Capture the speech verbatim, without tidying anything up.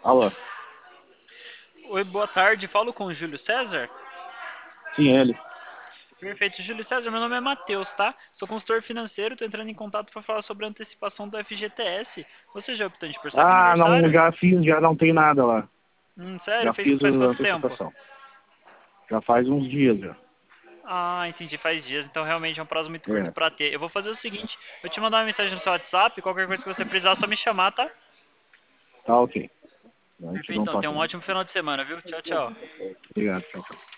Alô? Oi, boa tarde. Falo com o Júlio César? Sim, ele. Perfeito, Júlio César. Meu nome é Matheus, tá? Sou consultor financeiro, tô entrando em contato para falar sobre a antecipação do F G T S. Você já optou de por saque Ah, não, aniversário? já fiz, já não tem nada lá. Hum, sério? Já Fez fiz faz a quanto tempo? antecipação. Já faz uns dias já. Ah, entendi, faz dias, então realmente é um prazo muito curto É, para ter. Eu vou fazer o seguinte, eu te mandar uma mensagem no seu WhatsApp, qualquer coisa que você precisar, é só me chamar, tá? tá ok. A gente Perfeito, não então. Tenha passa um mais. ótimo final de semana, viu? Tchau, tchau. Obrigado, tchau, tchau.